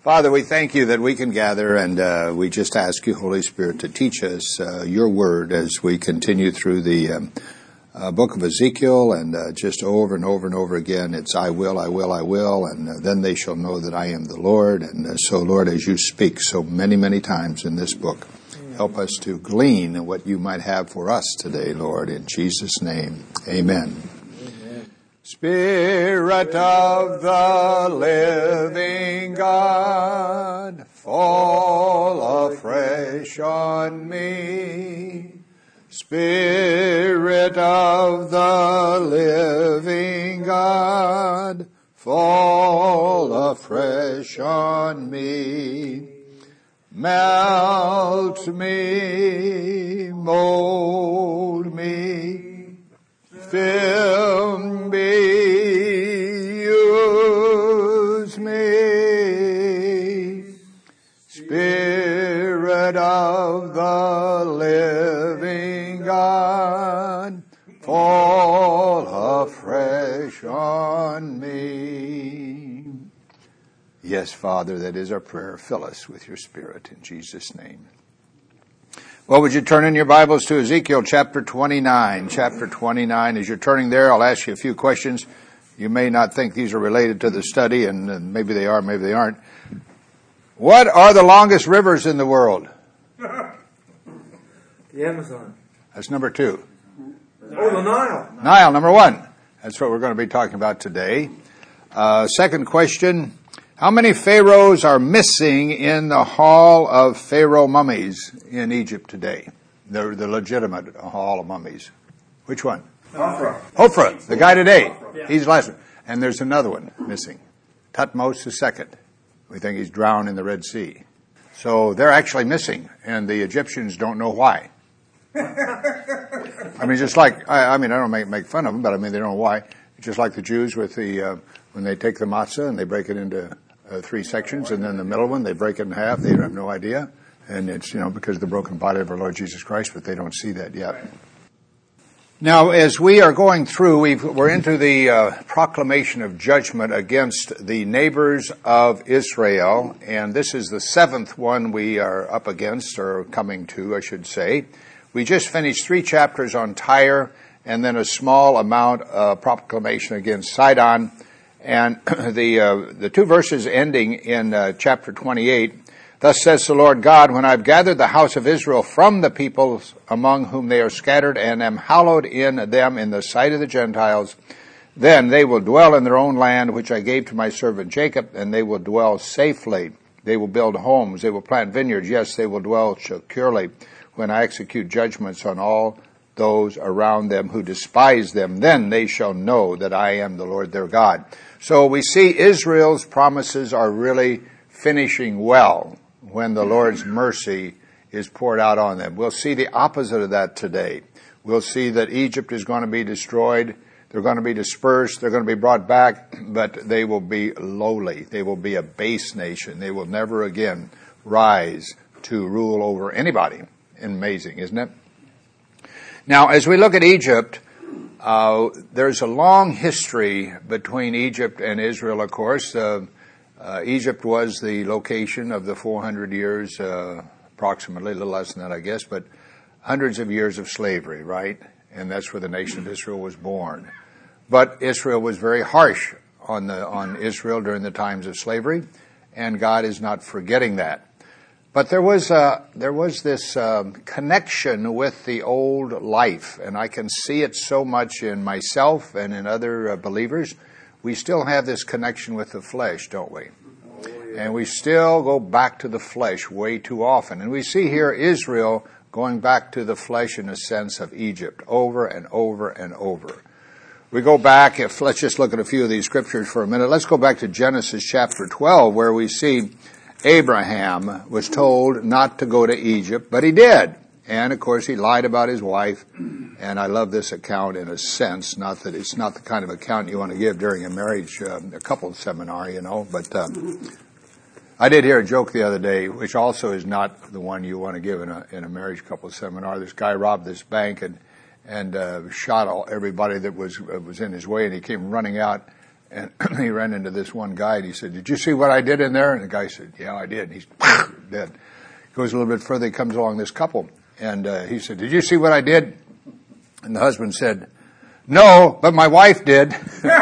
Father, we thank you that we can gather, and we just ask you, Holy Spirit, to teach us your word as we continue through the book of Ezekiel, and just over and over and over again, it's I will, and then they shall know that I am the Lord. And so, Lord, as you speak so many, many times in this book, help us to glean what you might have for us today, Lord, in Jesus' name. Amen. Spirit of the living God, fall afresh on me. Spirit of the living God, fall afresh on me. Melt me, mold me, fill me, use me. Spirit of the living God, fall afresh on me. Yes, Father, that is our prayer. Fill us with your Spirit in Jesus' name. Well, would you turn in your Bibles to Ezekiel chapter 29? Chapter 29. As you're turning there, I'll ask you a few questions. You may not think these are related to the study, and maybe they are, maybe they aren't. What are the longest rivers in the world? The Amazon. That's number 2. Oh, the Nile. Nile, number 1. That's what we're going to be talking about today. Second question. How many pharaohs are missing in the Hall of Pharaoh mummies in Egypt today? The legitimate Hall of Mummies. Which one? Hophra, the guy today. Yeah. He's the last one. And there's another one missing. Thutmose II. We think he's drowned in the Red Sea. So they're actually missing, and the Egyptians don't know why. I mean, just like, I don't make fun of them, but I mean, they don't know why. Just like the Jews with when they take the matzah and they break it into 3 sections, and then the middle one, they break it in half. They have no idea. And it's, because of the broken body of our Lord Jesus Christ, but they don't see that yet. Right. Now, as we are going through, we're into the proclamation of judgment against the neighbors of Israel, and this is the 7th one we are up against, or coming to, I should say. We just finished 3 chapters on Tyre, and then a small amount of proclamation against Sidon. And the 2 verses ending in chapter 28, thus says the Lord God, when I've gathered the house of Israel from the peoples among whom they are scattered, and am hallowed in them in the sight of the Gentiles, then they will dwell in their own land, which I gave to my servant Jacob, and they will dwell safely. They will build homes, they will plant vineyards, yes, they will dwell securely, when I execute judgments on all those around them who despise them. Then they shall know that I am the Lord their God. So we see Israel's promises are really finishing well when the Lord's mercy is poured out on them. We'll see the opposite of that today. We'll see that Egypt is going to be destroyed. They're going to be dispersed. They're going to be brought back, but they will be lowly. They will be a base nation. They will never again rise to rule over anybody. Amazing, isn't it? Now, as we look at Egypt, there's a long history between Egypt and Israel, of course. Egypt was the location of the 400 years, approximately, a little less than that, I guess, but hundreds of years of slavery, right? And that's where the nation of Israel was born. But Israel was very harsh on Israel during the times of slavery, and God is not forgetting that. But there was this connection with the old life, and I can see it so much in myself and in other believers. We still have this connection with the flesh, don't we? Oh, yeah. And we still go back to the flesh way too often. And we see here Israel going back to the flesh in a sense of Egypt over and over and over. We go back, let's just look at a few of these scriptures for a minute. Let's go back to Genesis chapter 12, where we see Abraham was told not to go to Egypt, but he did. And, of course, he lied about his wife. And I love this account in a sense, not that it's not the kind of account you want to give during a marriage, a couple seminar, but I did hear a joke the other day, which also is not the one you want to give in a marriage couple seminar. This guy robbed this bank and shot everybody that was in his way, and he came running out And he ran into this one guy, and he said, "Did you see what I did in there?" And the guy said, "Yeah, I did." And he's dead. Goes a little bit further, he comes along this couple, and he said, "Did you see what I did?" And the husband said, "No, but my wife did."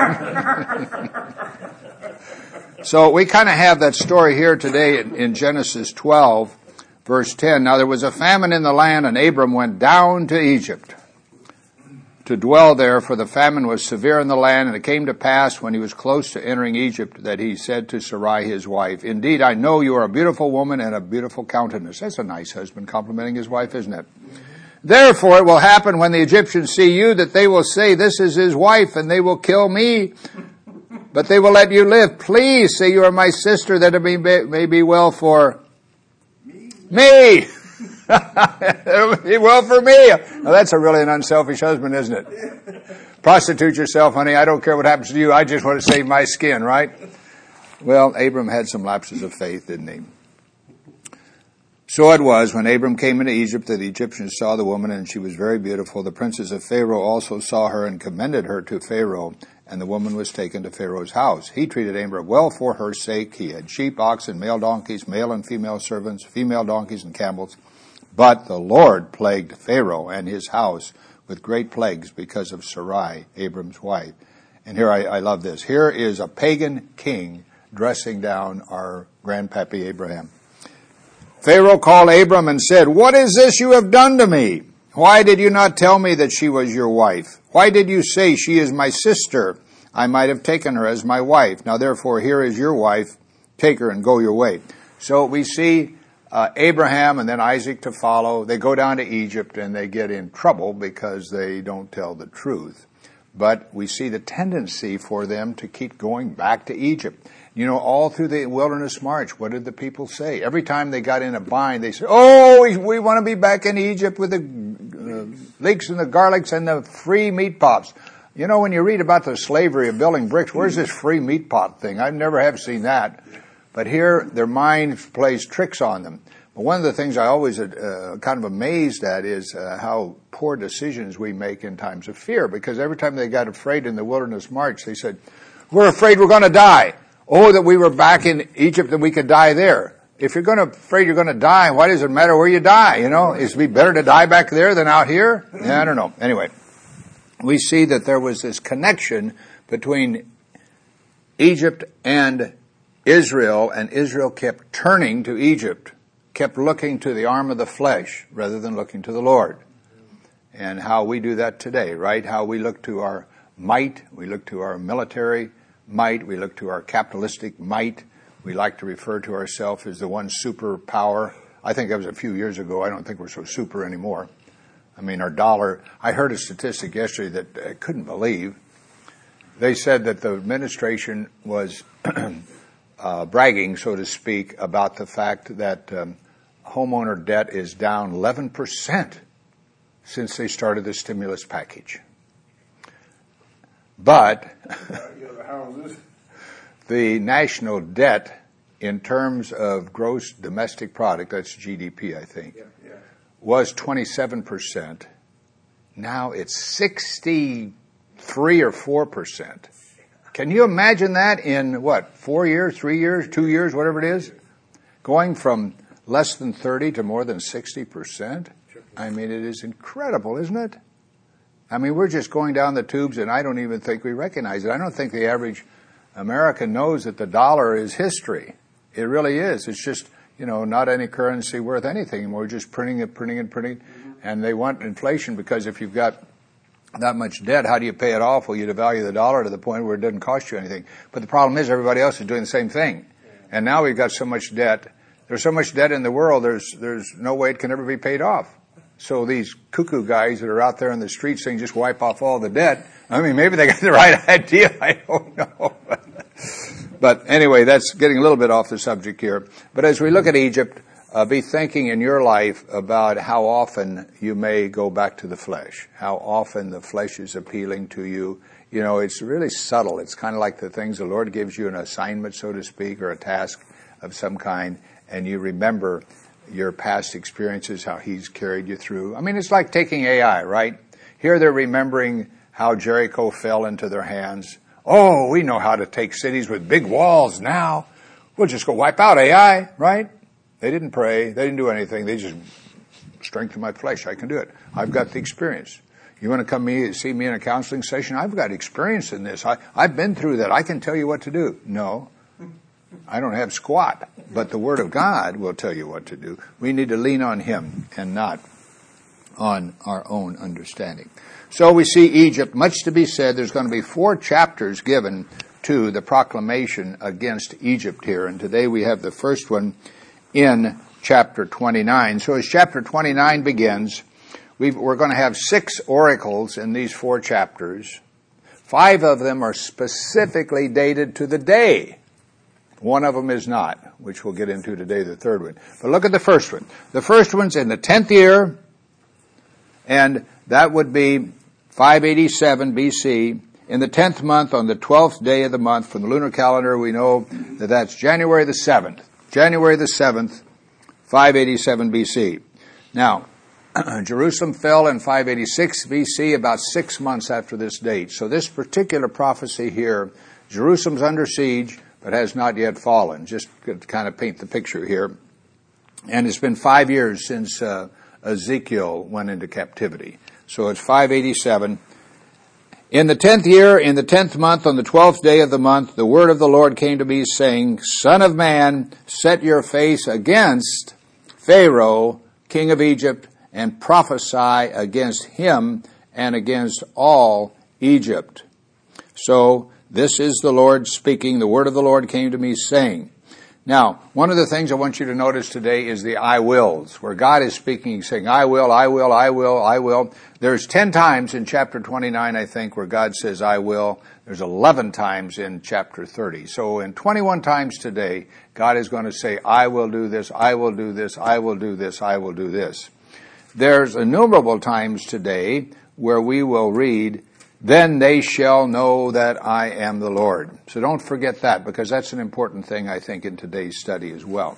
So we kind of have that story here today in Genesis 12, verse 10. Now there was a famine in the land, and Abram went down to Egypt to dwell there, for the famine was severe in the land. And it came to pass, when he was close to entering Egypt, that he said to Sarai his wife, "Indeed, I know you are a beautiful woman and a beautiful countenance." That's a nice husband complimenting his wife, isn't it? "Therefore it will happen when the Egyptians see you, that they will say, 'This is his wife,' and they will kill me. But they will let you live. Please say you are my sister, that it may be well for me." It'll be well for me. Now that's really an unselfish husband, isn't it? Prostitute yourself, honey. I don't care what happens to you. I just want to save my skin, right? Well, Abram had some lapses of faith, didn't he? So it was, when Abram came into Egypt, that the Egyptians saw the woman, and she was very beautiful. The princes of Pharaoh also saw her and commended her to Pharaoh, and the woman was taken to Pharaoh's house. He treated Abram well for her sake. He had sheep, oxen, male donkeys, male and female servants, female donkeys and camels. But the Lord plagued Pharaoh and his house with great plagues because of Sarai, Abram's wife. And here I love this. Here is a pagan king dressing down our grandpappy Abraham. Pharaoh called Abram and said, "What is this you have done to me? Why did you not tell me that she was your wife? Why did you say, 'She is my sister'? I might have taken her as my wife. Now therefore, here is your wife. Take her and go your way." So we see Abraham and then Isaac to follow. They go down to Egypt and they get in trouble because they don't tell the truth. But we see the tendency for them to keep going back to Egypt. You know, all through the wilderness march, what did the people say? Every time they got in a bind, they said, "Oh, we want to be back in Egypt with the leeks and the garlics and the free meat pots." You know, when you read about the slavery of building bricks, where's this free meat pot thing? I never have seen that. But here, their mind plays tricks on them. But one of the things I always kind of amazed at is how poor decisions we make in times of fear. Because every time they got afraid in the wilderness march, they said, "We're afraid we're going to die. Oh, that we were back in Egypt and we could die there." If you're afraid you're going to die, why does it matter where you die? You know, is it be better to die back there than out here? Yeah, I don't know. Anyway, we see that there was this connection between Egypt and Israel kept turning to Egypt, kept looking to the arm of the flesh rather than looking to the Lord. And how we do that today, right? How we look to our might, we look to our military might, we look to our capitalistic might. We like to refer to ourselves as the one superpower. I think that was a few years ago. I don't think we're so super anymore. I mean, our dollar, I heard a statistic yesterday that I couldn't believe. They said that the administration was bragging, so to speak, about the fact that homeowner debt is down 11% since they started the stimulus package. But the national debt in terms of gross domestic product, that's GDP, I think, was 27%. Now it's 63 or 4%. Can you imagine that in, 4 years, 3 years, 2 years, whatever it is? Going from less than 30 to more than 60%? I mean, it is incredible, isn't it? I mean, we're just going down the tubes, and I don't even think we recognize it. I don't think the average American knows that the dollar is history. It really is. It's just, not any currency worth anything. We're just printing it. And they want inflation because if you've got that much debt, how do you pay it off? Well, you devalue the dollar to the point where it doesn't cost you anything. But the problem is everybody else is doing the same thing. And now we've got so much debt. There's so much debt in the world, there's no way it can ever be paid off. So these cuckoo guys that are out there in the streets saying just wipe off all the debt, I mean, maybe they got the right idea. I don't know. But anyway, that's getting a little bit off the subject here. But as we look at Egypt, be thinking in your life about how often you may go back to the flesh, how often the flesh is appealing to you. It's really subtle. It's kind of like the things the Lord gives you, an assignment, so to speak, or a task of some kind, and you remember your past experiences, how He's carried you through. I mean, it's like taking AI, right? Here they're remembering how Jericho fell into their hands. Oh, we know how to take cities with big walls now. We'll just go wipe out AI, right? They didn't pray. They didn't do anything. They just strengthened my flesh. I can do it. I've got the experience. You want to see me in a counseling session? I've got experience in this. I've been through that. I can tell you what to do. No, I don't have squat. But the Word of God will tell you what to do. We need to lean on Him and not on our own understanding. So we see Egypt, much to be said. There's going to be 4 chapters given to the proclamation against Egypt here. And today we have the first one in chapter 29. So as chapter 29 begins, we're going to have 6 oracles in these 4 chapters. 5 of them are specifically dated to the day. One of them is not, which we'll get into today, the third one. But look at the first one. The first one's in the 10th year, and that would be 587 BC. In the 10th month, on the 12th day of the month, from the lunar calendar, we know that that's January the 7th. January the 7th, 587 BC. Now, Jerusalem fell in 586 BC, about 6 months after this date. So this particular prophecy here, Jerusalem's under siege, but has not yet fallen. Just to kind of paint the picture here. And it's been 5 years since Ezekiel went into captivity. So it's 587. In the 10th year, in the 10th month, on the 12th day of the month, the word of the Lord came to me, saying, Son of man, set your face against Pharaoh, king of Egypt, and prophesy against him and against all Egypt. So this is the Lord speaking. The word of the Lord came to me, saying. Now, one of the things I want you to notice today is the I wills, where God is speaking, saying, I will, I will, I will, I will. There's 10 times in chapter 29, I think, where God says, I will. There's 11 times in chapter 30. So in 21 times today, God is going to say, I will do this, I will do this, I will do this, I will do this. There's innumerable times today where we will read, then they shall know that I am the Lord. So don't forget that, because that's an important thing, I think, in today's study as well.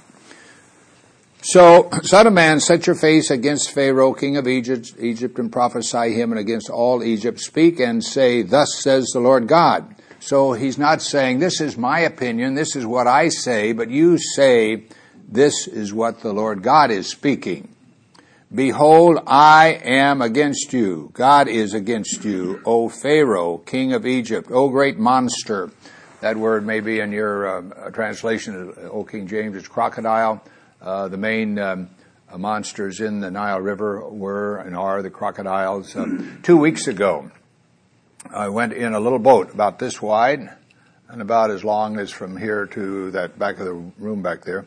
So, Son of man, set your face against Pharaoh, king of Egypt, and prophesy him, and against all Egypt. Speak and say, thus says the Lord God. So he's not saying, this is my opinion, this is what I say, but you say, this is what the Lord God is speaking. Behold, I am against you. God is against you, O Pharaoh, king of Egypt, O great monster. That word may be in your translation, O King James, it's crocodile. The main monsters in the Nile River were and are the crocodiles. 2 weeks ago, I went in a little boat about this wide and about as long as from here to that back of the room back there,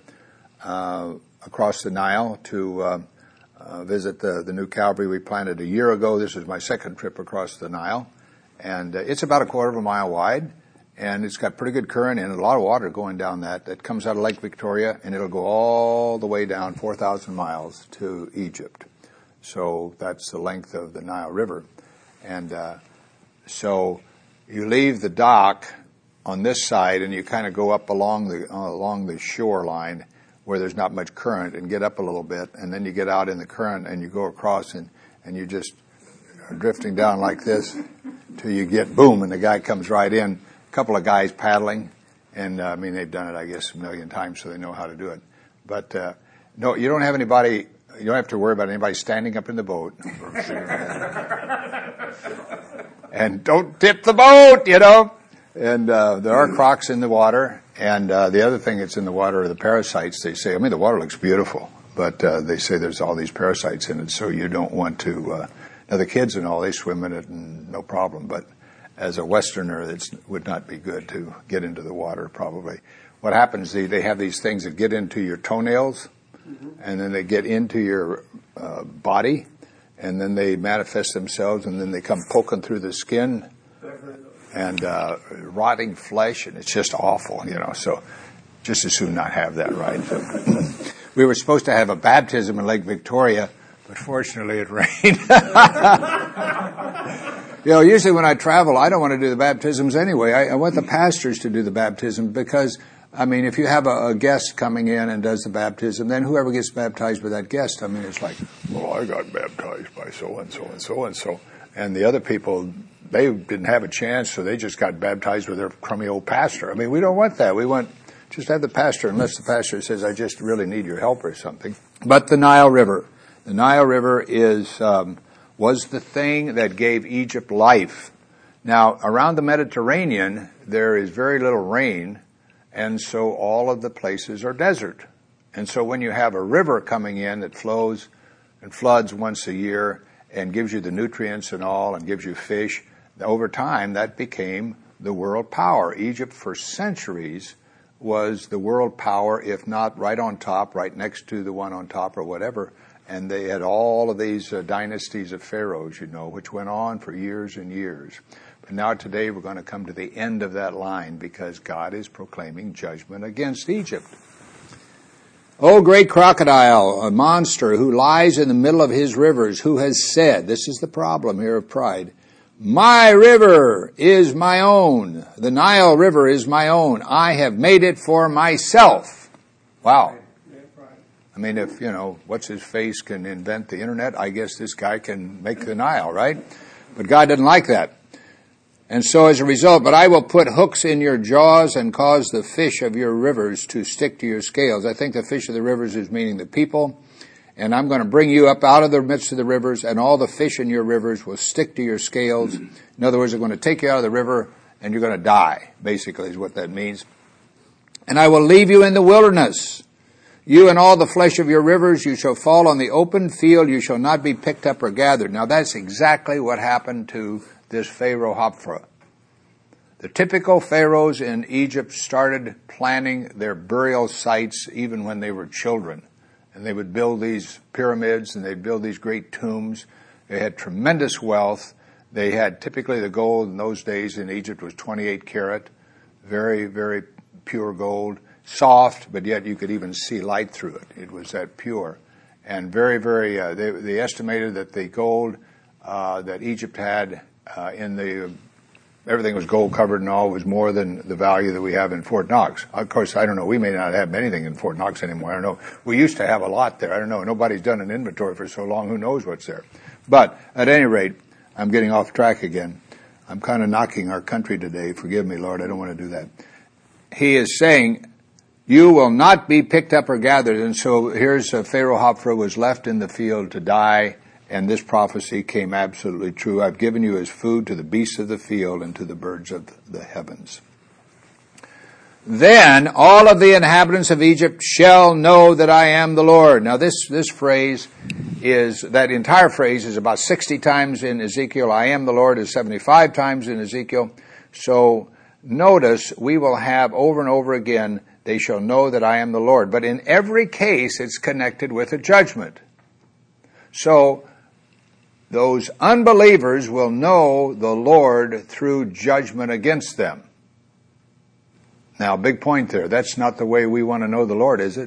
across the Nile to visit the new Calvary we planted a year ago. This is my second trip across the Nile. And it's about a quarter of a mile wide. And it's got pretty good current and a lot of water going down that comes out of Lake Victoria, and it'll go all the way down 4,000 miles to Egypt. So that's the length of the Nile River. And so you leave the dock on this side and you kind of go up along the shoreline where there's not much current and get up a little bit, and then you get out in the current and you go across and you just are drifting down like this till you get boom, and the guy comes right in. Couple of guys paddling, and I mean, they've done it, I guess, a million times, so they know how to do it. But no, you don't have anybody, you don't have to worry about anybody standing up in the boat. And don't tip the boat, you know. And there are crocs in the water, and the other thing that's in the water are the parasites, they say. I mean, the water looks beautiful, but they say there's all these parasites in it, so you don't want to, now the kids and all, they swim in it and no problem, but as a Westerner, it would not be good to get into the water, probably. What happens, they have these things that get into your toenails, and then they get into your body, and then they manifest themselves, and then they come poking through the skin, and rotting flesh, and it's just awful, you know. So just as soon not have that, right? So, we were supposed to have a baptism in Lake Victoria, but fortunately it rained. You know, usually when I travel, I don't want to do the baptisms anyway. I want the pastors to do the baptism because, I mean, if you have a guest coming in and does the baptism, then whoever gets baptized by that guest, I mean, it's like, well, I got baptized by so-and-so and so-and-so. And the other people they didn't have a chance, so they just got baptized with their crummy old pastor. I mean, we don't want that. We want just have the pastor, unless the pastor says, I just really need your help or something. But the Nile River. The Nile River was the thing that gave Egypt life. Now, around the Mediterranean, there is very little rain, and so all of the places are desert. And so when you have a river coming in that flows and floods once a year and gives you the nutrients and all and gives you fish, over time that became the world power. Egypt for centuries was the world power, if not right on top, right next to the one on top or whatever. And they had all of these dynasties of pharaohs, which went on for years and years. But now today we're going to come to the end of that line because God is proclaiming judgment against Egypt. O great crocodile, a monster who lies in the middle of his rivers, who has said, this is the problem here of pride, my river is my own. The Nile River is my own. I have made it for myself. Wow. I mean, if, what's his face can invent the internet, I guess this guy can make the Nile, right? But God didn't like that. And so as a result, but I will put hooks in your jaws and cause the fish of your rivers to stick to your scales. I think the fish of the rivers is meaning the people. And I'm going to bring you up out of the midst of the rivers, and all the fish in your rivers will stick to your scales. In other words, they're going to take you out of the river, and you're going to die, basically is what that means. And I will leave you in the wilderness. You and all the flesh of your rivers, you shall fall on the open field. You shall not be picked up or gathered. Now that's exactly what happened to this Pharaoh Hophra. The typical pharaohs in Egypt started planning their burial sites even when they were children. And they would build these pyramids and they'd build these great tombs. They had tremendous wealth. They had typically the gold in those days in Egypt was 28 karat, very, very pure gold, soft, but yet you could even see light through it. It was that pure. And very, very, they estimated that the gold that Egypt had everything was gold covered and all, was more than the value that we have in Fort Knox. Of course, I don't know, we may not have anything in Fort Knox anymore. I don't know. We used to have a lot there. I don't know. Nobody's done an inventory for so long. Who knows what's there? But at any rate, I'm getting off track again. I'm kind of knocking our country today. Forgive me, Lord. I don't want to do that. He is saying, you will not be picked up or gathered. And so here's Pharaoh Hophra was left in the field to die. And this prophecy came absolutely true. I've given you as food to the beasts of the field and to the birds of the heavens. Then all of the inhabitants of Egypt shall know that I am the Lord. Now this phrase that entire phrase is about 60 times in Ezekiel. I am the Lord is 75 times in Ezekiel. So notice we will have over and over again, they shall know that I am the Lord. But in every case, it's connected with a judgment. So those unbelievers will know the Lord through judgment against them. Now, big point there. That's not the way we want to know the Lord, is it?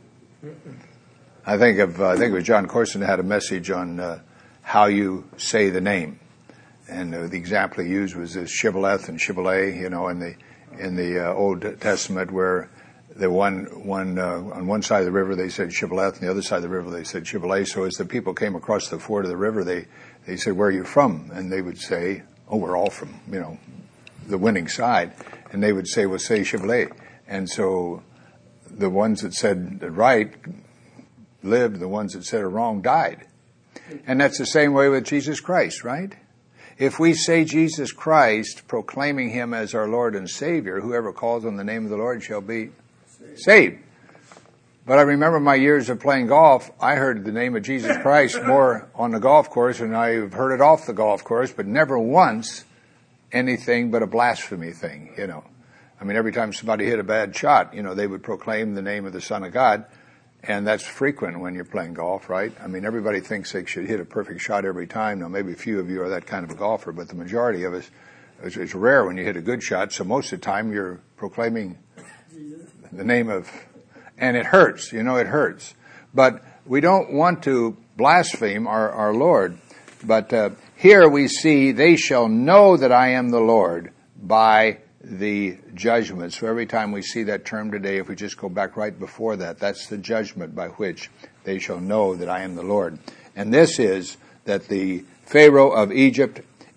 I think it was John Corson had a message on how you say the name, and the example he used was this Shibboleth and Shibboleth, in the Old Testament, where the one on one side of the river they said Shibboleth, and the other side of the river they said Shibboleth. So as the people came across the ford of the river, they said, "Where are you from?" And they would say, "Oh, we're all from the winning side." And they would say, "Well, say Shibboleth." And so the ones that said right lived, the ones that said it wrong died. And that's the same way with Jesus Christ, right? If we say Jesus Christ, proclaiming him as our Lord and Savior, whoever calls on the name of the Lord shall be saved. But I remember my years of playing golf, I heard the name of Jesus Christ more on the golf course, and I've heard it off the golf course, but never once anything but a blasphemy thing, I mean, every time somebody hit a bad shot, they would proclaim the name of the Son of God, and that's frequent when you're playing golf, right? I mean, everybody thinks they should hit a perfect shot every time. Now, maybe a few of you are that kind of a golfer, but the majority of us, it's rare when you hit a good shot, so most of the time you're proclaiming the name of, and it hurts, it hurts. But we don't want to blaspheme our Lord. But here we see, they shall know that I am the Lord by the judgment. So every time we see that term today, if we just go back right before that, that's the judgment by which they shall know that I am the Lord. And this is that the Pharaoh of Egypt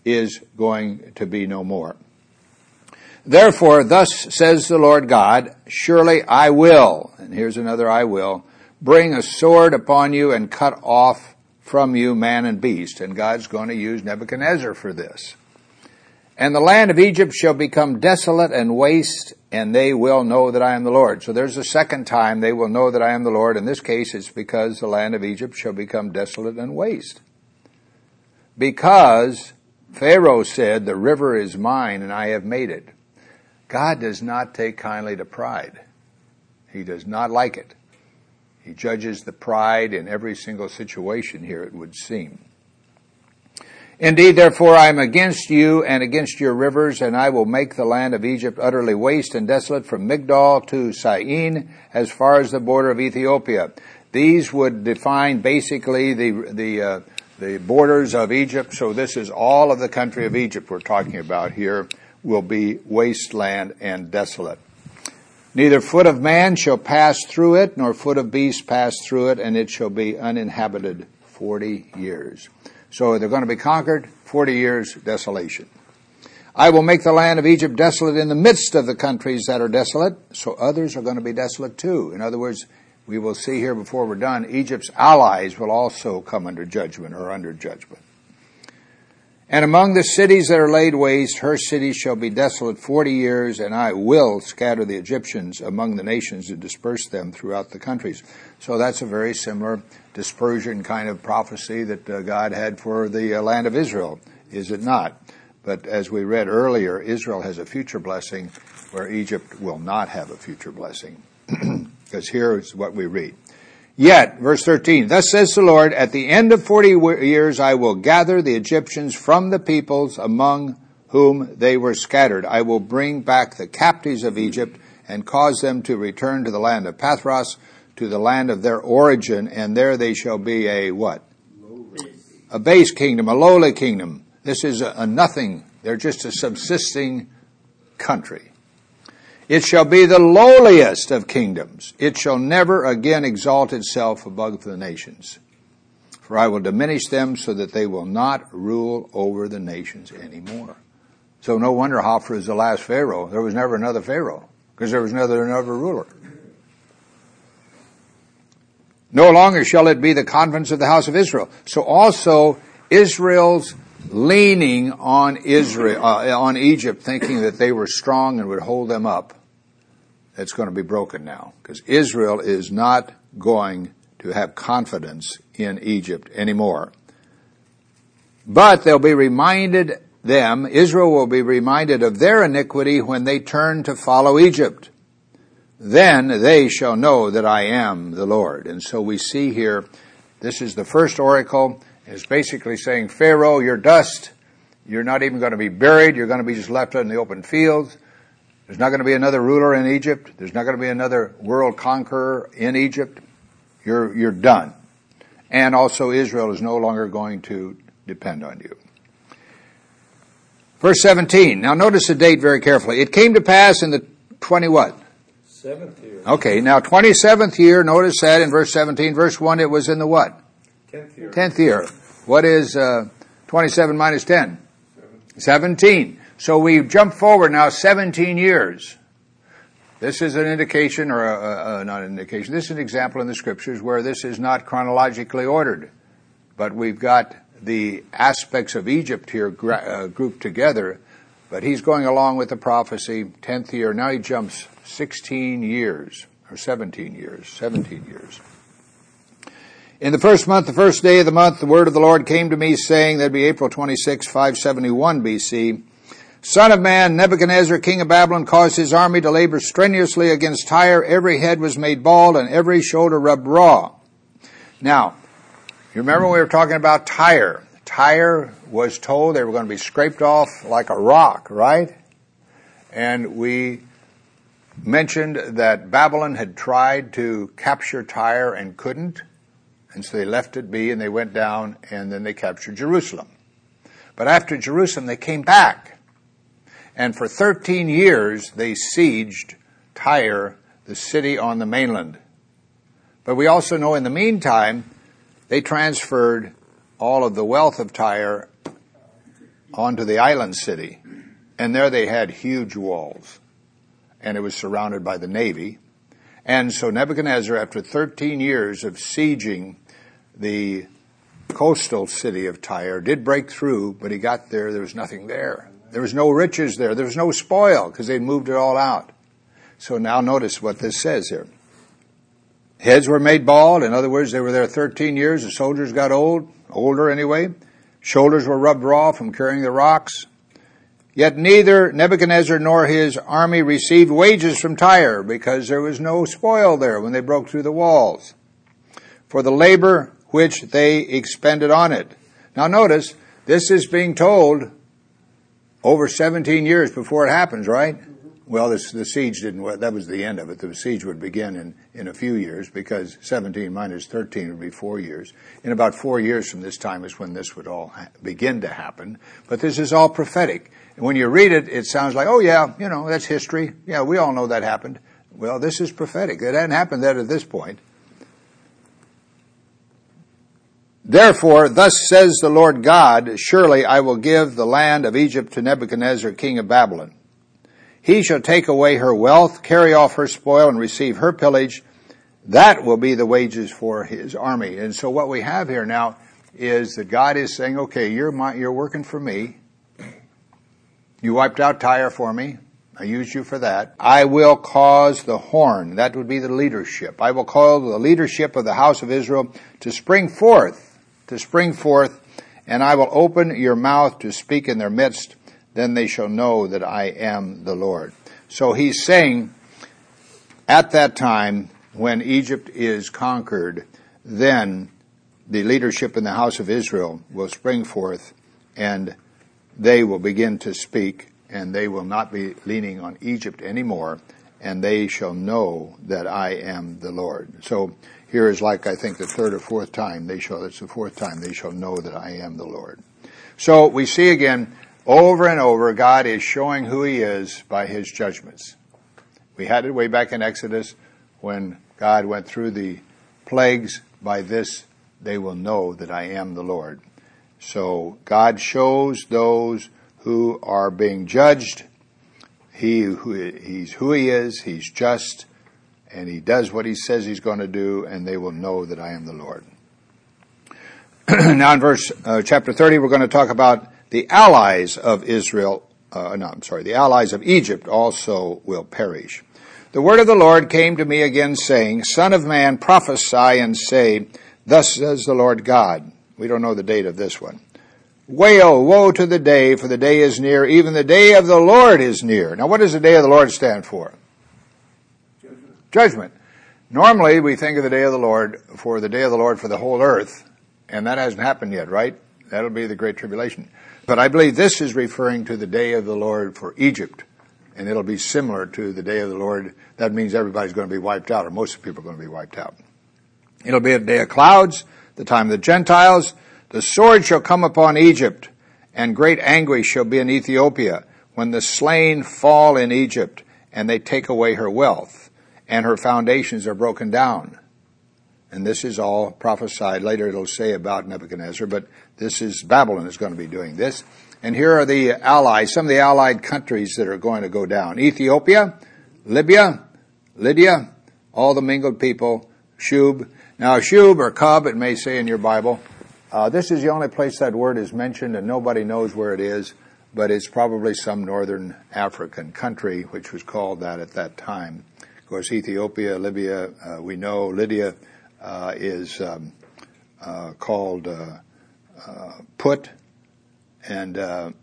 is going to be no more. Therefore, thus says the Lord God, surely I will, and here's another I will, bring a sword upon you and cut off from you man and beast. And God's going to use Nebuchadnezzar for this. And the land of Egypt shall become desolate and waste, and they will know that I am the Lord. So there's a second time they will know that I am the Lord. In this case, it's because the land of Egypt shall become desolate and waste. Because Pharaoh said, the river is mine and I have made it. God does not take kindly to pride. He does not like it. He judges the pride in every single situation here, it would seem. Indeed, therefore, I am against you and against your rivers, and I will make the land of Egypt utterly waste and desolate from Migdol to Syene, as far as the border of Ethiopia. These would define basically the borders of Egypt. So this is all of the country of Egypt we're talking about here, will be wasteland and desolate. Neither foot of man shall pass through it, nor foot of beast pass through it, and it shall be uninhabited 40 years. So they're going to be conquered, 40 years desolation. I will make the land of Egypt desolate in the midst of the countries that are desolate, so others are going to be desolate too. In other words, we will see here before we're done, Egypt's allies will also come under judgment or under judgment. And among the cities that are laid waste, her cities shall be desolate 40 years, and I will scatter the Egyptians among the nations and disperse them throughout the countries. So that's a very similar dispersion kind of prophecy that God had for the land of Israel, is it not? But as we read earlier, Israel has a future blessing where Egypt will not have a future blessing. Because here is what we read. Yet, verse 13, thus says the Lord, at the end of 40 years I will gather the Egyptians from the peoples among whom they were scattered. I will bring back the captives of Egypt and cause them to return to the land of Pathros, to the land of their origin, and there they shall be a what? A base kingdom, a lowly kingdom. This is a nothing. They're just a subsisting country. It shall be the lowliest of kingdoms. It shall never again exalt itself above the nations. For I will diminish them so that they will not rule over the nations anymore. So no wonder Hophra is the last Pharaoh. There was never another Pharaoh because there was never another ruler. No longer shall it be the confidence of the house of Israel. So also Israel's leaning on on Egypt, thinking that they were strong and would hold them up. It's going to be broken now because Israel is not going to have confidence in Egypt anymore. But they'll be reminded, Israel will be reminded of their iniquity when they turn to follow Egypt. Then they shall know that I am the Lord. And so we see here, this is the first oracle. It's basically saying, Pharaoh, you're dust. You're not even going to be buried. You're going to be just left in the open fields. There's not going to be another ruler in Egypt. There's not going to be another world conqueror in Egypt. You're done. And also Israel is no longer going to depend on you. Verse 17. Now notice the date very carefully. It came to pass in the 20 what? 7th year. Okay, now 27th year, notice that in verse 17. Verse 1, it was in the what? 10th year. 10th year. What is 27 minus 10? 17. So we jump forward now 17 years. This is an indication, or not an indication, this is an example in the Scriptures where this is not chronologically ordered. But we've got the aspects of Egypt here grouped together. But he's going along with the prophecy, 10th year. Now he jumps 16 years, or 17 years, 17 years. In the first month, the first day of the month, the word of the Lord came to me, saying, that'd be April 26, 571 BC, Son of man, Nebuchadnezzar, king of Babylon, caused his army to labor strenuously against Tyre. Every head was made bald, and every shoulder rubbed raw. Now, you remember when we were talking about Tyre? Tyre was told they were going to be scraped off like a rock, right? And we mentioned that Babylon had tried to capture Tyre and couldn't. And so they left it be and they went down and then they captured Jerusalem. But after Jerusalem, they came back. And for 13 years, they sieged Tyre, the city on the mainland. But we also know in the meantime, they transferred all of the wealth of Tyre onto the island city. And there they had huge walls. And it was surrounded by the navy. And so Nebuchadnezzar, after 13 years of sieging the coastal city of Tyre, did break through, but he got there, there was nothing there. There was no riches there. There was no spoil because they'd moved it all out. So now notice what this says here. Heads were made bald. In other words, they were there 13 years. The soldiers got older anyway. Shoulders were rubbed raw from carrying the rocks. Yet neither Nebuchadnezzar nor his army received wages from Tyre, because there was no spoil there when they broke through the walls, for the labor which they expended on it. Now notice, this is being told over 17 years before it happens, right? Well, the siege that was the end of it. The siege would begin in a few years, because 17 minus 13 would be 4 years. In about 4 years from this time is when this would all begin to happen. But this is all prophetic. And when you read it, it sounds like, oh yeah, that's history. Yeah, we all know that happened. Well, this is prophetic. It hadn't happened then at this point. Therefore, thus says the Lord God, surely I will give the land of Egypt to Nebuchadnezzar, king of Babylon. He shall take away her wealth, carry off her spoil, and receive her pillage. That will be the wages for his army. And so what we have here now is that God is saying, okay, you're working for me. You wiped out Tyre for me. I used you for that. I will cause the horn, that would be the leadership. I will call the leadership of the house of Israel to spring forth, and I will open your mouth to speak in their midst. Then they shall know that I am the Lord. So he's saying, at that time, when Egypt is conquered, then the leadership in the house of Israel will spring forth, and they will begin to speak, and they will not be leaning on Egypt anymore, and they shall know that I am the Lord. So here is like, I think, the third or fourth time it's the fourth time they shall know that I am the Lord. So we see again, over and over, God is showing who he is by his judgments. We had it way back in Exodus when God went through the plagues. By this they will know that I am the Lord. So God shows those who are being judged. He's who he is. He's just. And he does what he says he's going to do. And they will know that I am the Lord. Now in chapter 30, we're going to talk about the allies of Israel. The allies of Egypt also will perish. The word of the Lord came to me again, saying, Son of man, prophesy and say, Thus says the Lord God. We don't know the date of this one. Wail, woe to the day, for the day is near, even the day of the Lord is near. Now what does the day of the Lord stand for? Judgment. Normally we think of the day of the Lord for the whole earth, and that hasn't happened yet, right? That'll be the Great Tribulation. But I believe this is referring to the day of the Lord for Egypt, and it'll be similar to the day of the Lord. That means everybody's going to be wiped out, or most of the people are going to be wiped out. It'll be a day of clouds, the time of the Gentiles. The sword shall come upon Egypt, and great anguish shall be in Ethiopia, when the slain fall in Egypt, and they take away her wealth, and her foundations are broken down. And this is all prophesied. Later it'll say about Nebuchadnezzar, but this is Babylon is going to be doing this. And here are the allies, some of the allied countries that are going to go down. Ethiopia, Libya, Lydia, all the mingled people, Shub. Now Shub or Cub, it may say in your Bible. This is the only place that word is mentioned, and nobody knows where it is, but it's probably some northern African country which was called that at that time. Of course, Ethiopia, Libya, we know. Lydia is called Put, and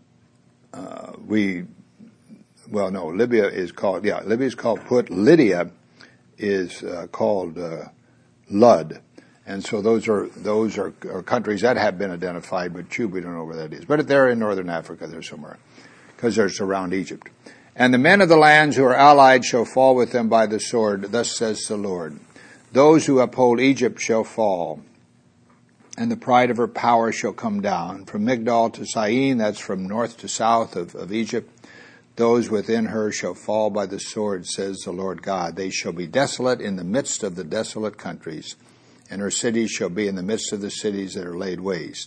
Libya is called Put. Lydia is called Lud. And so those are countries that have been identified, but Chub, we don't know where that is. But they're in northern Africa, they're somewhere, because they're around Egypt. And the men of the lands who are allied shall fall with them by the sword, thus says the Lord. Those who uphold Egypt shall fall, and the pride of her power shall come down. From Migdol to Syene, that's from north to south of Egypt, those within her shall fall by the sword, says the Lord God. They shall be desolate in the midst of the desolate countries, and her cities shall be in the midst of the cities that are laid waste.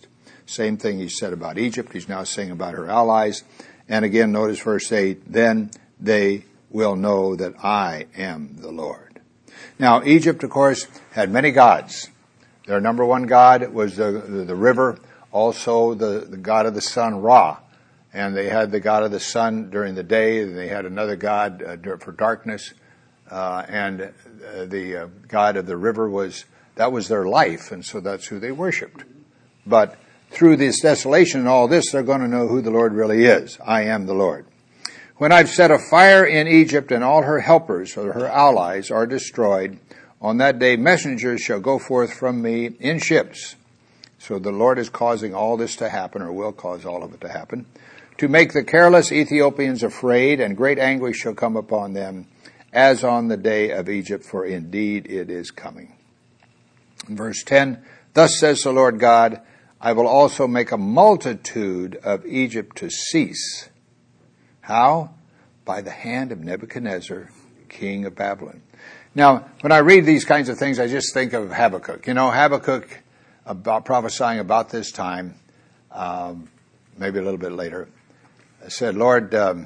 Same thing he said about Egypt, he's now saying about her allies. And again, notice verse 8, then they will know that I am the Lord. Now, Egypt, of course, had many gods. Their number one god was the river, also the god of the sun, Ra. And they had the god of the sun during the day, and they had another god for darkness. And the god of the river was their life, and so that's who they worshipped. But through this desolation and all this, they're going to know who the Lord really is. I am the Lord. When I've set a fire in Egypt and all her helpers or her allies are destroyed, on that day messengers shall go forth from me in ships. So the Lord is causing all this to happen, or will cause all of it to happen, to make the careless Ethiopians afraid, and great anguish shall come upon them, as on the day of Egypt, for indeed it is coming. In verse 10, thus says the Lord God, I will also make a multitude of Egypt to cease. How? By the hand of Nebuchadnezzar, king of Babylon. Now, when I read these kinds of things, I just think of Habakkuk. You know, Habakkuk, about prophesying about this time, maybe a little bit later, said, Lord, there's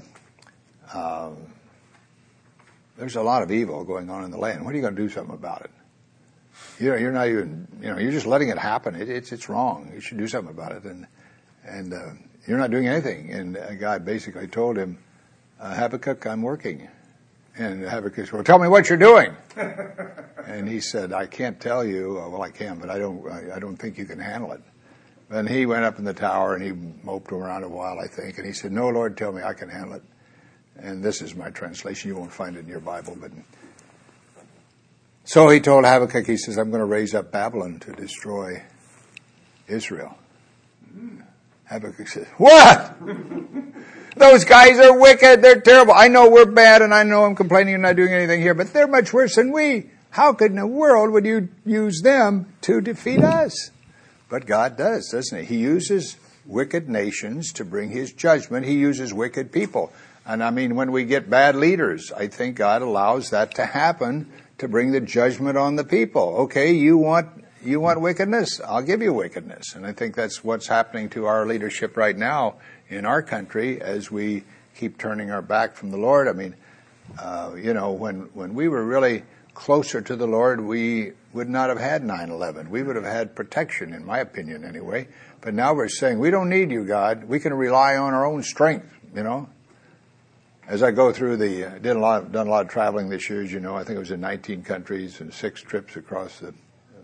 a lot of evil going on in the land. When are you going to do something about it? You're not even, you're just letting it happen. It's wrong. You should do something about it. And you're not doing anything. And God basically told him, Habakkuk, I'm working. And Habakkuk said, well, tell me what you're doing. And he said, I can't tell you. Well, I can, but I don't think you can handle it. And he went up in the tower and he moped around a while, I think. And he said, no, Lord, tell me I can handle it. And this is my translation. You won't find it in your Bible. But so he told Habakkuk, he says, I'm going to raise up Babylon to destroy Israel. Habakkuk says, what? Those guys are wicked. They're terrible. I know we're bad, and I know I'm complaining and not doing anything here, but they're much worse than we. How could in the world would you use them to defeat us? But God does, doesn't he? He uses wicked nations to bring his judgment. He uses wicked people. And I mean, when we get bad leaders, I think God allows that to happen to bring the judgment on the people. Okay, you want wickedness? I'll give you wickedness. And I think that's what's happening to our leadership right now in our country as we keep turning our back from the Lord. I mean, when we were really closer to the Lord, we would not have had 9/11. We would have had protection, in my opinion, anyway. But now we're saying, we don't need you, God. We can rely on our own strength, As I go through done a lot of traveling this year, as you know. I think it was in 19 countries and 6 trips across the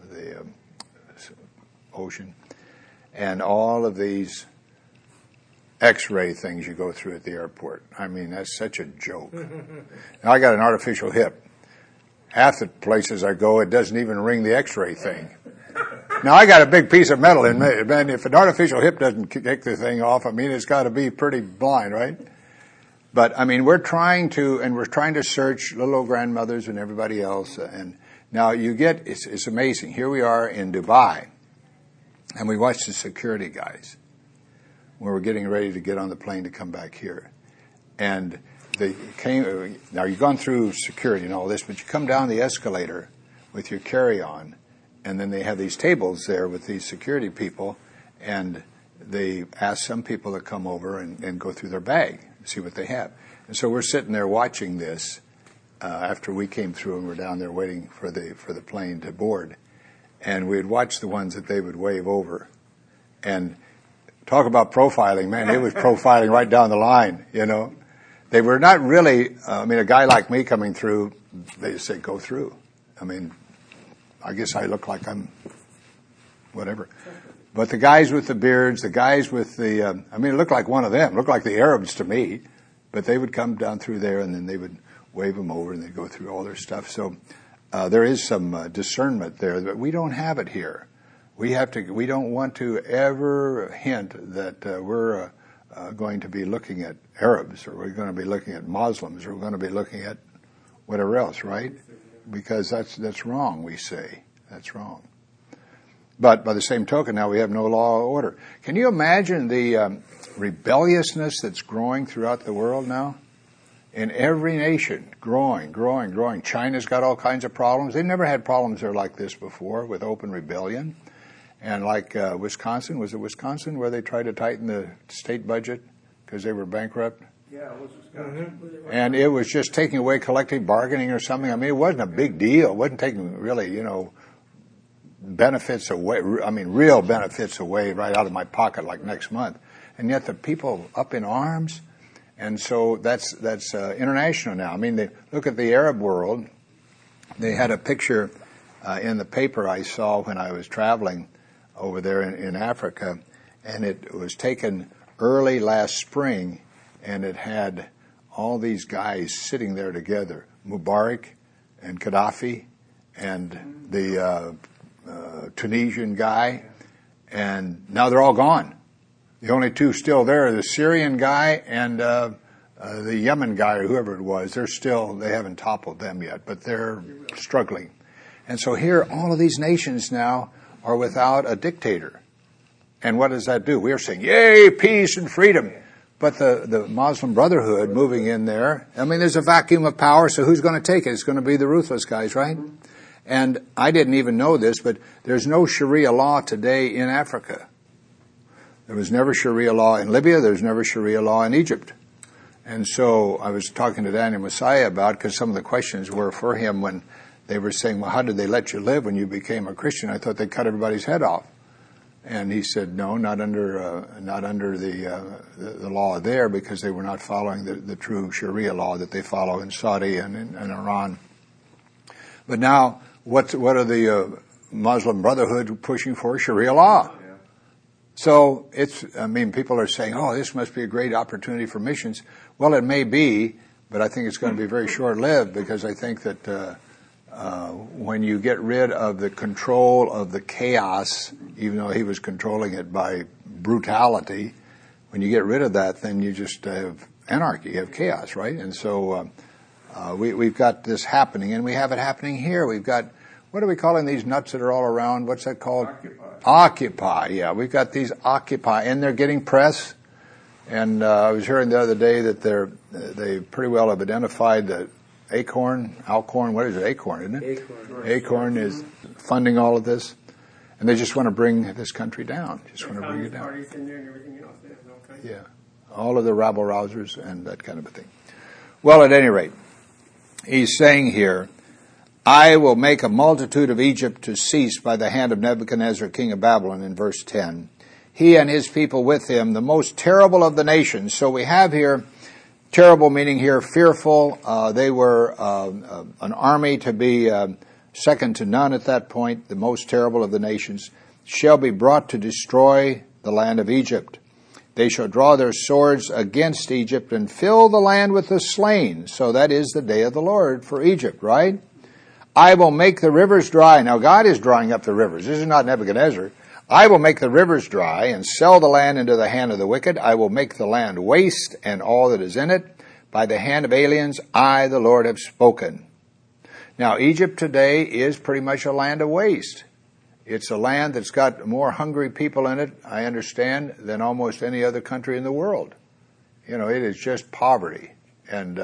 ocean. And all of these X-ray things you go through at the airport. I mean, that's such a joke. Now, I got an artificial hip. Half the places I go, it doesn't even ring the X-ray thing. Now, I got a big piece of metal in me. Man, if an artificial hip doesn't kick the thing off, I mean, it's got to be pretty blind, right? But, I mean, we're trying to search little old grandmothers and everybody else. And now it's amazing. Here we are in Dubai, and we watch the security guys when we're getting ready to get on the plane to come back here. And now you've gone through security and all this, but you come down the escalator with your carry-on, and then they have these tables there with these security people, and they ask some people to come over and go through their bag, see what they have. And so we're sitting there watching this after we came through, and we're down there waiting for the plane to board. And we'd watch the ones that they would wave over. And talk about profiling, man, it was profiling right down the line, They were not really, a guy like me coming through, they just say, go through. I mean, I guess I look like I'm whatever. But the guys with the beards, the guys with it looked like one of them, looked like the Arabs to me. But they would come down through there, and then they would wave them over, and they'd go through all their stuff. So there is some discernment there, but we don't have it here. We don't want to ever hint that we're going to be looking at Arabs, or we're going to be looking at Muslims, or we're going to be looking at whatever else, right? Because that's wrong, we say. That's wrong. But by the same token, now we have no law or order. Can you imagine the rebelliousness that's growing throughout the world now? In every nation, growing. China's got all kinds of problems. They've never had problems there like this before with open rebellion. And like Wisconsin, was it Wisconsin where they tried to tighten the state budget because they were bankrupt? Yeah, it was Wisconsin. And it was just taking away collective bargaining or something. I mean, it wasn't a big deal. It wasn't taking really, benefits away. I mean, real benefits away right out of my pocket like next month. And yet the people up in arms. And so that's international now. I mean, they look at the Arab world. They had a picture in the paper I saw when I was traveling over there in Africa, and it was taken early last spring, and it had all these guys sitting there together, Mubarak and Gaddafi and the Tunisian guy, and now they're all gone. The only two still there are the Syrian guy and the Yemen guy or whoever it was. They haven't toppled them yet, but they're struggling. And so here, all of these nations now are without a dictator. And what does that do? We are saying, yay, peace and freedom. But the Muslim Brotherhood moving in there, I mean, there's a vacuum of power, so who's going to take it? It's going to be the ruthless guys, right? And I didn't even know this, but there's no Sharia law today in Africa. There was never Sharia law in Libya. There's never Sharia law in Egypt. And so I was talking to Daniel Messiah about, because some of the questions were for him when they were saying, well, how did they let you live when you became a Christian? I thought they cut everybody's head off. And he said, no, not under the law there, because they were not following the true Sharia law that they follow in Saudi and in Iran. But now, what are the Muslim Brotherhood pushing for? Sharia law. Yeah. So people are saying, oh, this must be a great opportunity for missions. Well, it may be, but I think it's going to be very short-lived, because I think that when you get rid of the control of the chaos, even though he was controlling it by brutality, when you get rid of that, then you just have anarchy, you have chaos, right? And so we've got this happening, and we have it happening here. We've got, what are we calling these nuts that are all around? What's that called? Occupy, yeah. We've got these Occupy, and they're getting press. And I was hearing the other day that they pretty well have identified that Alcorn, what is it? Acorn, isn't it? Acorn is funding all of this. And they just want to bring this country down. Just want to bring it down. Parties in there and everything else. Okay. Yeah. All of the rabble-rousers and that kind of a thing. Well, at any rate, he's saying here, I will make a multitude of Egypt to cease by the hand of Nebuchadnezzar, king of Babylon, in verse 10. He and his people with him, the most terrible of the nations. So we have here, terrible meaning here, fearful. They were an army to be second to none at that point, the most terrible of the nations, shall be brought to destroy the land of Egypt. They shall draw their swords against Egypt and fill the land with the slain. So that is the day of the Lord for Egypt, right? I will make the rivers dry. Now God is drying up the rivers. This is not Nebuchadnezzar. I will make the rivers dry and sell the land into the hand of the wicked. I will make the land waste and all that is in it. By the hand of aliens, I, the Lord, have spoken. Now, Egypt today is pretty much a land of waste. It's a land that's got more hungry people in it, I understand, than almost any other country in the world. It is just poverty. And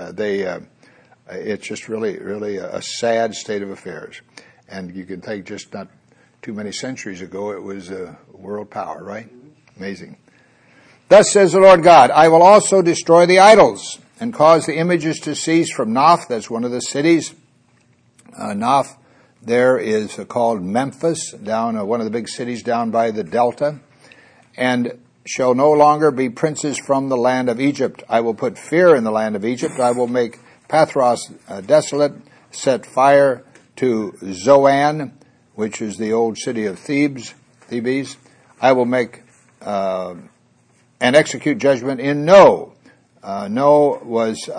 it's just really a sad state of affairs. And you can think just not too many centuries ago, it was a world power, right? Amazing. Thus says the Lord God, I will also destroy the idols and cause the images to cease from Noph. That's one of the cities. Noph there is called Memphis, down one of the big cities down by the Delta, and shall no longer be princes from the land of Egypt. I will put fear in the land of Egypt. I will make Pathros desolate, set fire to Zoan, which is the old city of Thebes. I will make and execute judgment in No. No was,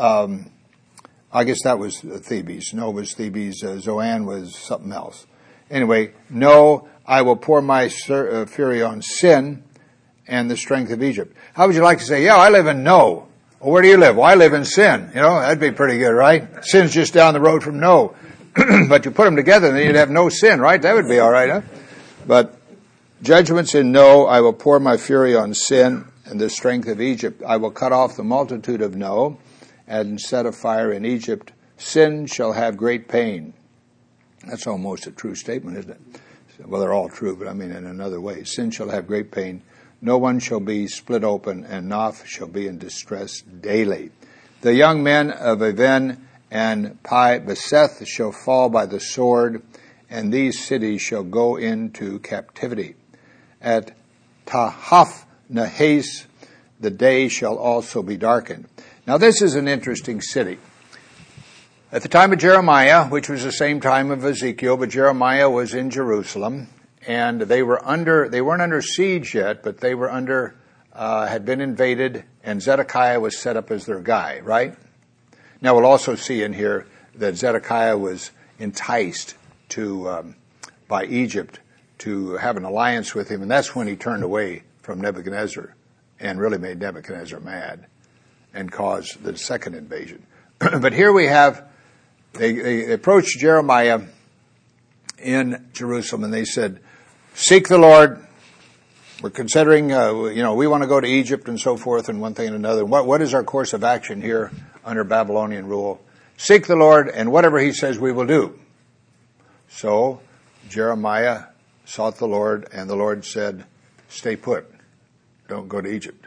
I guess that was Thebes. No was Thebes. Zoan was something else. Anyway, No, I will pour my fury on Sin and the strength of Egypt. How would you like to say, yeah, I live in No. Well, where do you live? Well, I live in Sin. That'd be pretty good, right? Sin's just down the road from No. But you put them together and then you'd have no sin, right? That would be all right, huh? But judgments in No, I will pour my fury on Sin and the strength of Egypt. I will cut off the multitude of No and set a fire in Egypt. Sin shall have great pain. That's almost a true statement, isn't it? Well, they're all true, but I mean in another way. Sin shall have great pain. No one shall be split open, and Noph shall be in distress daily. The young men of Aven and Pi Beseth shall fall by the sword, and these cities shall go into captivity. At Tahaph Nahes the day shall also be darkened. Now this is an interesting city. At the time of Jeremiah, which was the same time of Ezekiel, but Jeremiah was in Jerusalem, and they weren't under siege yet, but they were had been invaded, and Zedekiah was set up as their guy, right? Now we'll also see in here that Zedekiah was enticed by Egypt to have an alliance with him, and that's when he turned away from Nebuchadnezzar and really made Nebuchadnezzar mad and caused the second invasion. But here we have, they approached Jeremiah in Jerusalem and they said, seek the Lord. We're considering, we want to go to Egypt and so forth and one thing and another. What is our course of action here under Babylonian rule? Seek the Lord, and whatever he says we will do. So Jeremiah sought the Lord, and the Lord said, stay put. Don't go to Egypt.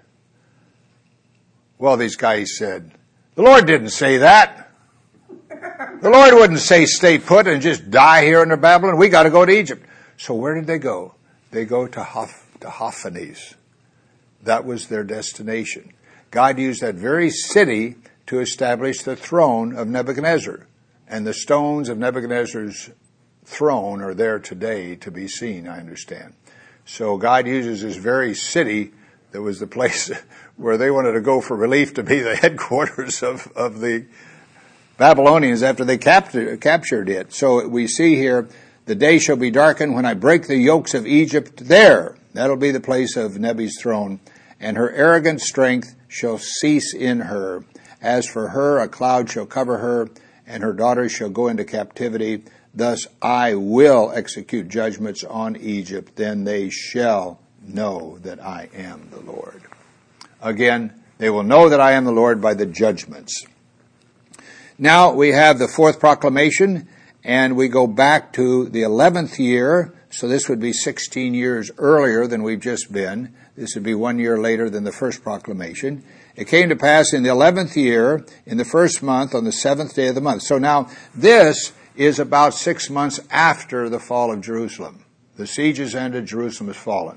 Well, these guys said, the Lord didn't say that. The Lord wouldn't say stay put and just die here under Babylon. We got to go to Egypt. So where did they go? They go to Hophanes. That was their destination. God used that very city to establish the throne of Nebuchadnezzar. And the stones of Nebuchadnezzar's throne are there today to be seen, I understand. So God uses this very city that was the place where they wanted to go for relief to be the headquarters of the Babylonians after they captured it. So we see here, the day shall be darkened when I break the yokes of Egypt there. That'll be the place of Nebu's throne. And her arrogant strength shall cease in her. As for her, a cloud shall cover her, and her daughters shall go into captivity. Thus I will execute judgments on Egypt. Then they shall know that I am the Lord. Again, they will know that I am the Lord by the judgments. Now we have the fourth proclamation, and we go back to the 11th year. So this would be 16 years earlier than we've just been. This would be 1 year later than the first proclamation. It came to pass in the 11th year, in the first month, on the 7th day of the month. So now this is about 6 months after the fall of Jerusalem. The siege has ended, Jerusalem has fallen.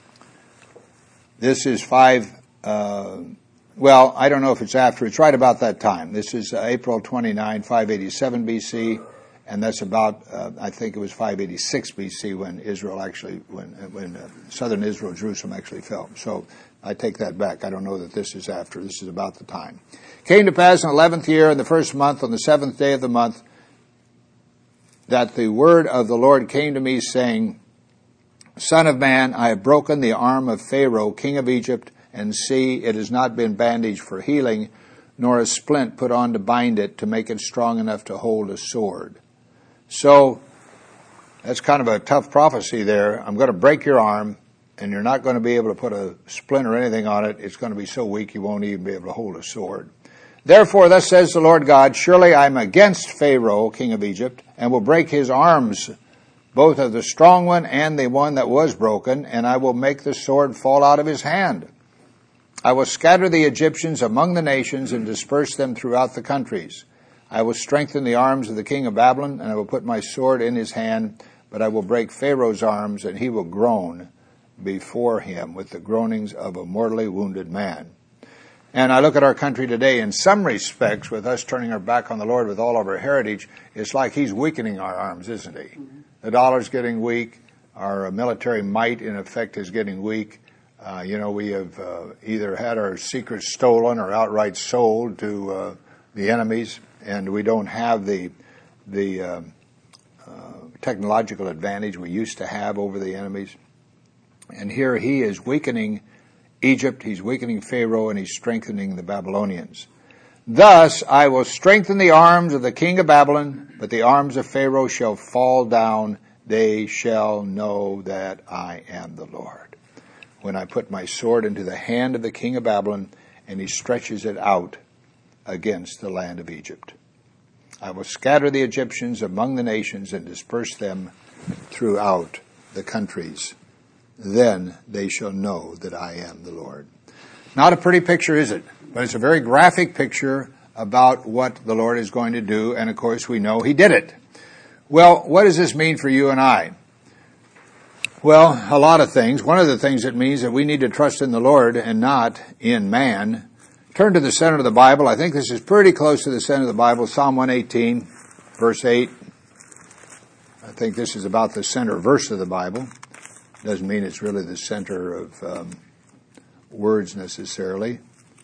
This is I don't know if it's after, it's right about that time. This is April 29, 587 BC, and that's about, I think it was 586 BC when Israel actually, when southern Israel, Jerusalem actually fell. So I take that back. I don't know that this is after. This is about the time. Came to pass in the 11th year, in the first month, on the 7th day of the month, that the word of the Lord came to me, saying, Son of man, I have broken the arm of Pharaoh, king of Egypt, and see, it has not been bandaged for healing, nor a splint put on to bind it, to make it strong enough to hold a sword. So, that's kind of a tough prophecy there. I'm going to break your arm, and you're not going to be able to put a splint or anything on it. It's going to be so weak you won't even be able to hold a sword. Therefore, thus says the Lord God, surely I am against Pharaoh, king of Egypt, and will break his arms, both of the strong one and the one that was broken, and I will make the sword fall out of his hand. I will scatter the Egyptians among the nations and disperse them throughout the countries. I will strengthen the arms of the king of Babylon, and I will put my sword in his hand, but I will break Pharaoh's arms, and he will groan before him with the groanings of a mortally wounded man. And I look at our country today, in some respects, with us turning our back on the Lord with all of our heritage, it's like he's weakening our arms, isn't he? Mm-hmm. The dollar's getting weak. Our military might, in effect, is getting weak. We have either had our secrets stolen or outright sold to the enemies, and we don't have the technological advantage we used to have over the enemies. And here he is weakening Egypt, he's weakening Pharaoh, and he's strengthening the Babylonians. Thus I will strengthen the arms of the king of Babylon, but the arms of Pharaoh shall fall down. They shall know that I am the Lord. When I put my sword into the hand of the king of Babylon, and he stretches it out against the land of Egypt. I will scatter the Egyptians among the nations and disperse them throughout the countries. Then they shall know that I am the Lord. Not a pretty picture, is it? But it's a very graphic picture about what the Lord is going to do, and of course we know He did it. Well, what does this mean for you and I? Well, a lot of things. One of the things it means that we need to trust in the Lord and not in man. Turn to the center of the Bible. I think this is pretty close to the center of the Bible. Psalm 118, verse 8. I think this is about the center verse of the Bible. Doesn't mean it's really the center of words necessarily.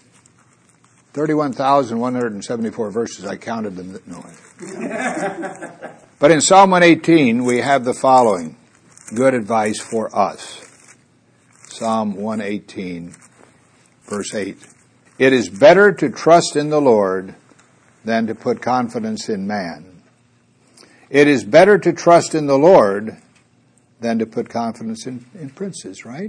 31,174 verses. I counted them. No. But in Psalm 118, we have the following good advice for us. Psalm 118, verse 8. It is better to trust in the Lord than to put confidence in man. It is better to trust in the Lord than to put confidence in princes, right?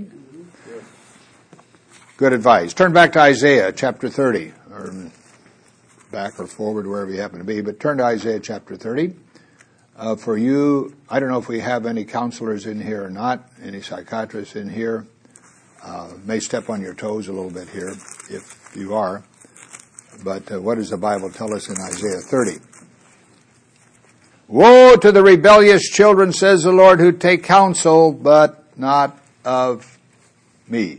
Good advice. Turn back to Isaiah chapter 30, or back or forward, wherever you happen to be, but turn to Isaiah chapter 30. For you, I don't know if we have any counselors in here or not, any psychiatrists in here. May step on your toes a little bit here, if you are. But what does the Bible tell us in Isaiah 30? Woe to the rebellious children, says the Lord, who take counsel, but not of me.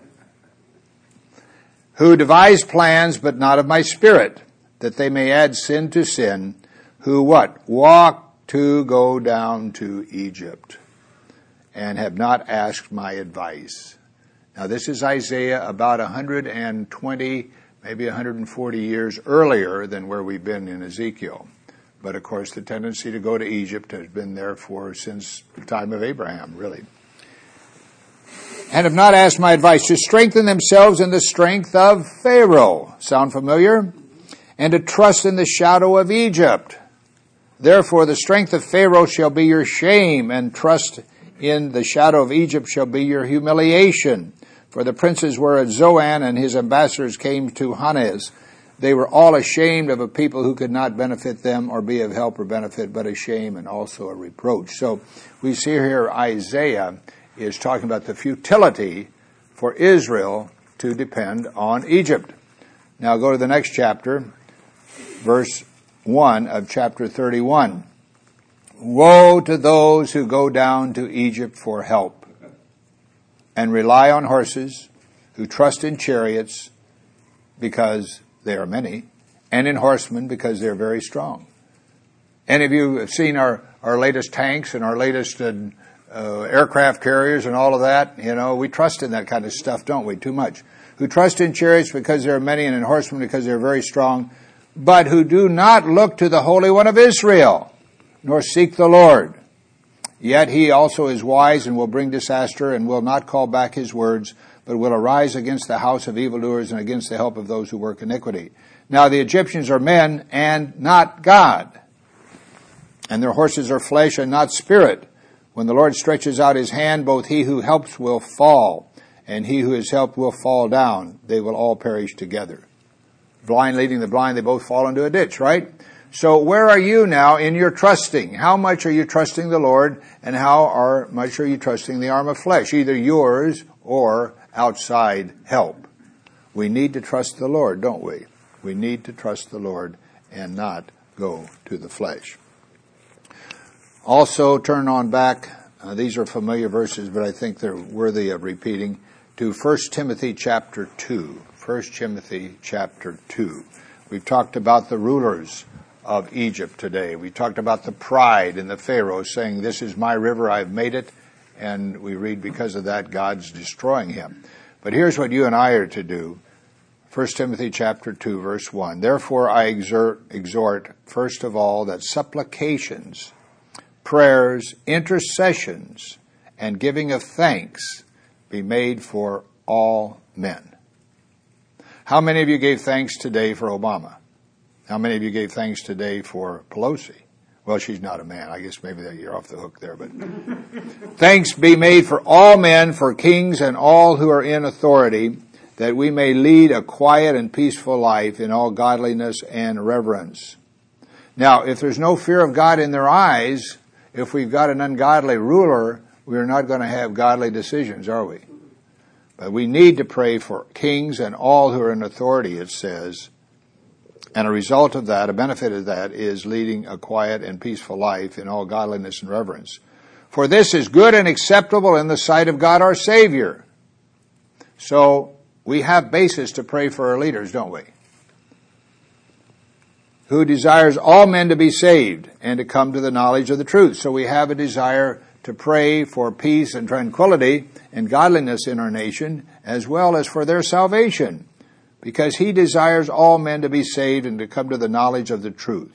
Who devise plans, but not of my spirit, that they may add sin to sin. Who what? Walk to go down to Egypt, and have not asked my advice. Now this is Isaiah about 120, maybe 140 years earlier than where we've been in Ezekiel. But of course the tendency to go to Egypt has been there since the time of Abraham, really. And have not asked my advice, to strengthen themselves in the strength of Pharaoh. Sound familiar? And to trust in the shadow of Egypt. Therefore the strength of Pharaoh shall be your shame, and trust in the shadow of Egypt shall be your humiliation. For the princes were at Zoan, and his ambassadors came to Hanes. They were all ashamed of a people who could not benefit them or be of help or benefit, but a shame and also a reproach. So we see here Isaiah is talking about the futility for Israel to depend on Egypt. Now go to the next chapter, verse 1 of chapter 31. Woe to those who go down to Egypt for help and rely on horses, who trust in chariots because they are many, and in horsemen because they're very strong. Any of you have seen our latest tanks and our latest aircraft carriers and all of that? You know, we trust in that kind of stuff, don't we? Too much. Who trust in chariots because there are many, and in horsemen because they're very strong, but who do not look to the Holy One of Israel, nor seek the Lord. Yet he also is wise and will bring disaster, and will not call back his words, but will arise against the house of evildoers and against the help of those who work iniquity. Now the Egyptians are men and not God, and their horses are flesh and not spirit. When the Lord stretches out his hand, both he who helps will fall, and he who is helped will fall down. They will all perish together. Blind leading the blind, they both fall into a ditch, right? So where are you now in your trusting? How much are you trusting the Lord, and how much are you trusting the arm of flesh? Either yours or outside help. We need to trust the Lord, don't we? We need to trust the Lord and not go to the flesh. Also, turn on back. These are familiar verses, but I think they're worthy of repeating, to 1 Timothy chapter 2. 1 Timothy chapter 2. We've talked about the rulers of Egypt today. We talked about the pride in the Pharaoh saying, this is my river, I've made it. And we read because of that, God's destroying him. But here's what you and I are to do. 1 Timothy chapter 2, verse 1. Therefore I exhort, first of all, that supplications, prayers, intercessions, and giving of thanks be made for all men. How many of you gave thanks today for Obama? How many of you gave thanks today for Pelosi? Well, she's not a man. I guess maybe you're off the hook there, but thanks be made for all men, for kings and all who are in authority, that we may lead a quiet and peaceful life in all godliness and reverence. Now, if there's no fear of God in their eyes, if we've got an ungodly ruler, we're not going to have godly decisions, are we? But we need to pray for kings and all who are in authority, it says. And a result of that, a benefit of that, is leading a quiet and peaceful life in all godliness and reverence. For this is good and acceptable in the sight of God our Savior. So we have basis to pray for our leaders, don't we? Who desires all men to be saved and to come to the knowledge of the truth. So we have a desire to pray for peace and tranquility and godliness in our nation, as well as for their salvation, because he desires all men to be saved and to come to the knowledge of the truth.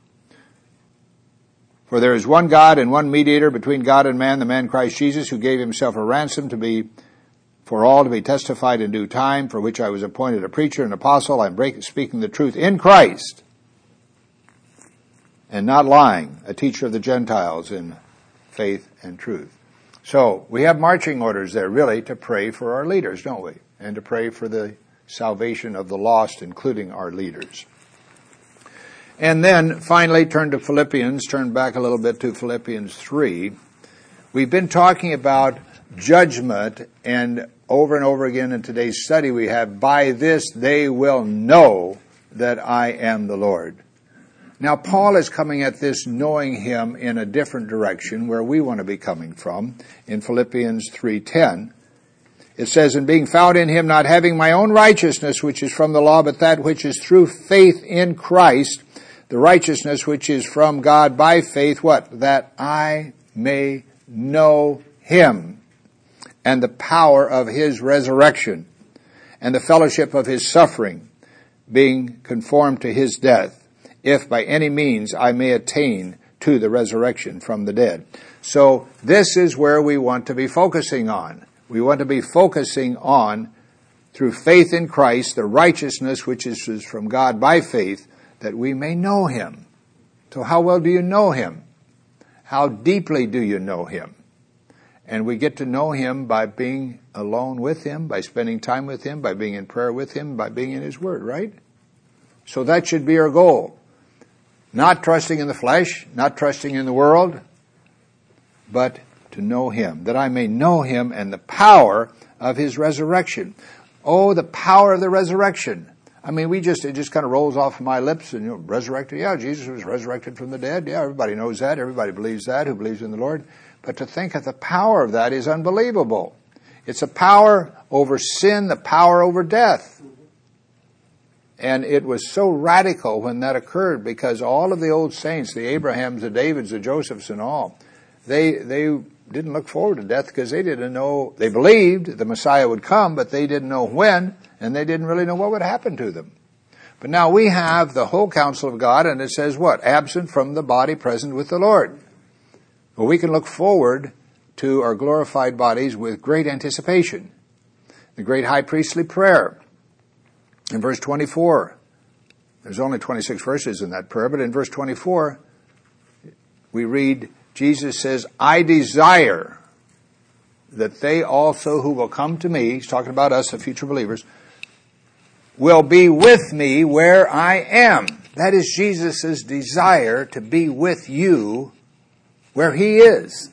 For there is one God and one mediator between God and man, the man Christ Jesus, who gave himself a ransom for all to be testified in due time, for which I was appointed a preacher and apostle. I am speaking the truth in Christ, and not lying, a teacher of the Gentiles in faith and truth. So we have marching orders there, really, to pray for our leaders, don't we? And to pray for the salvation of the lost, including our leaders. And then finally turn back a little bit to Philippians 3. We've been talking about judgment, and over again in today's study we have, by this they will know that I am the Lord. Now Paul is coming at this knowing him in a different direction, where we want to be coming from, in Philippians 3:10. It says, "And being found in him, not having my own righteousness, which is from the law, but that which is through faith in Christ, the righteousness which is from God by faith," what? "That I may know him, and the power of his resurrection, and the fellowship of his suffering, being conformed to his death, if by any means I may attain to the resurrection from the dead." So this is where we want to be focusing on. We want to be focusing on, through faith in Christ, the righteousness which is from God by faith, that we may know him. So how well do you know him? How deeply do you know him? And we get to know him by being alone with him, by spending time with him, by being in prayer with him, by being in his word, right? So that should be our goal. Not trusting in the flesh, not trusting in the world, but to know him, that I may know him and the power of his resurrection. Oh, the power of the resurrection. I mean, it just kind of rolls off my lips, and resurrected. Yeah, Jesus was resurrected from the dead. Yeah, everybody knows that. Everybody believes that who believes in the Lord. But to think of the power of that is unbelievable. It's a power over sin, the power over death. And it was so radical when that occurred, because all of the old saints, the Abrahams, the Davids, the Josephs and all, they didn't look forward to death because they didn't know. They believed the Messiah would come, but they didn't know when, and they didn't really know what would happen to them. But now we have the whole counsel of God, and it says what? Absent from the body, present with the Lord. Well, we can look forward to our glorified bodies with great anticipation. The great high priestly prayer. In verse 24, there's only 26 verses in that prayer, but in verse 24, we read, Jesus says, "I desire that they also who will come to me," he's talking about us, the future believers, "will be with me where I am." That is Jesus' desire, to be with you where he is.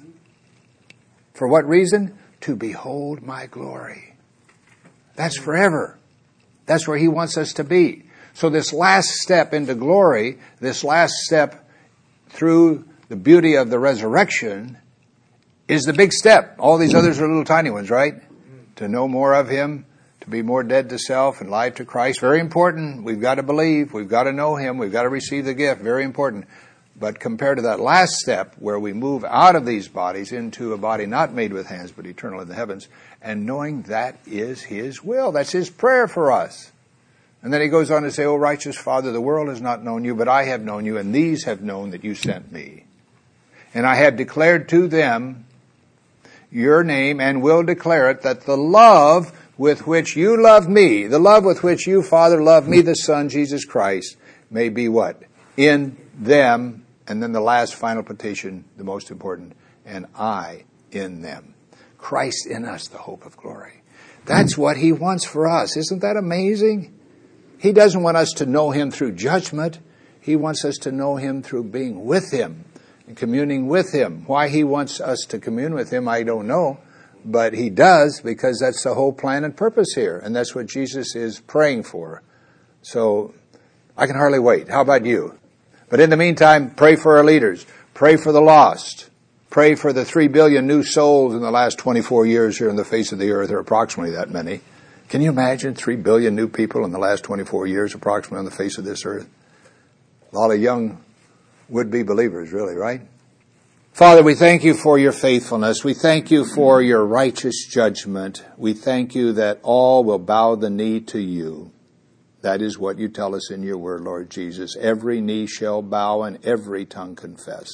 For what reason? To behold my glory. That's forever. That's where he wants us to be. So this last step into glory, this last step through the beauty of the resurrection, is the big step. All these others are little tiny ones, right? To know more of him, to be more dead to self and alive to Christ. Very important. We've got to believe. We've got to know him. We've got to receive the gift. Very important. But compared to that last step, where we move out of these bodies into a body not made with hands, but eternal in the heavens, and knowing that is his will. That's his prayer for us. And then he goes on to say, "O righteous Father, the world has not known you, but I have known you, and these have known that you sent me. And I have declared to them your name, and will declare it, that the love with which you love me, the love with which you, Father, love me, the Son, Jesus Christ, may be" what? "In them." And then the last final petition, the most important, "and I in them." Christ in us, the hope of glory. That's what he wants for us. Isn't that amazing? He doesn't want us to know him through judgment. He wants us to know him through being with him, and communing with Him. Why He wants us to commune with Him, I don't know. But He does, because that's the whole plan and purpose here. And that's what Jesus is praying for. So I can hardly wait. How about you? But in the meantime, pray for our leaders. Pray for the lost. Pray for the 3 billion new souls in the last 24 years here on the face of the earth, or approximately that many. Can you imagine 3 billion new people in the last 24 years approximately on the face of this earth? A lot of young would-be believers, really, right? Father, we thank you for your faithfulness. We thank you for your righteous judgment. We thank you that all will bow the knee to you. That is what you tell us in your word, Lord Jesus. Every knee shall bow and every tongue confess.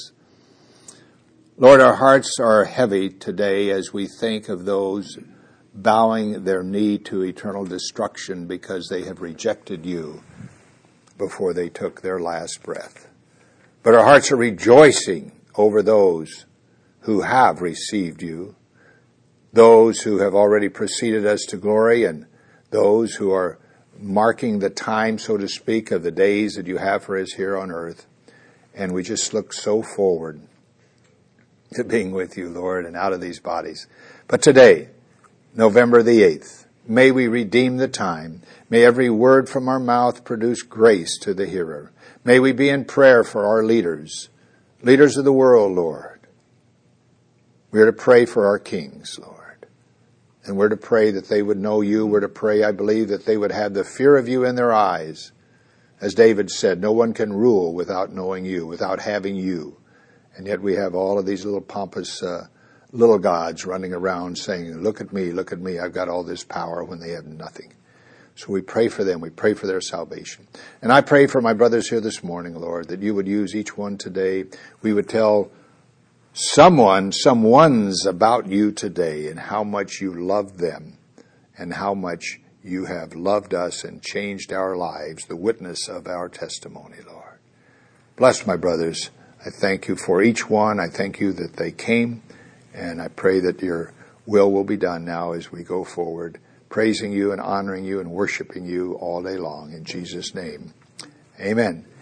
Lord, our hearts are heavy today as we think of those bowing their knee to eternal destruction because they have rejected you before they took their last breath. But our hearts are rejoicing over those who have received you, those who have already preceded us to glory, and those who are marking the time, so to speak, of the days that you have for us here on earth. And we just look so forward to being with you, Lord, and out of these bodies. But today, November the 8th, may we redeem the time. May every word from our mouth produce grace to the hearer. May we be in prayer for our leaders of the world, Lord. We are to pray for our kings, Lord. And we're to pray that they would know you. We're to pray, I believe, that they would have the fear of you in their eyes. As David said, no one can rule without knowing you, without having you. And yet we have all of these little pompous little gods running around saying, look at me, I've got all this power, when they have nothing. So we pray for them. We pray for their salvation. And I pray for my brothers here this morning, Lord, that you would use each one today. We would tell someone's about you today and how much you love them and how much you have loved us and changed our lives, the witness of our testimony, Lord. Bless my brothers. I thank you for each one. I thank you that they came, and I pray that your will be done now as we go forward, praising you and honoring you and worshiping you all day long. In Jesus' name, amen.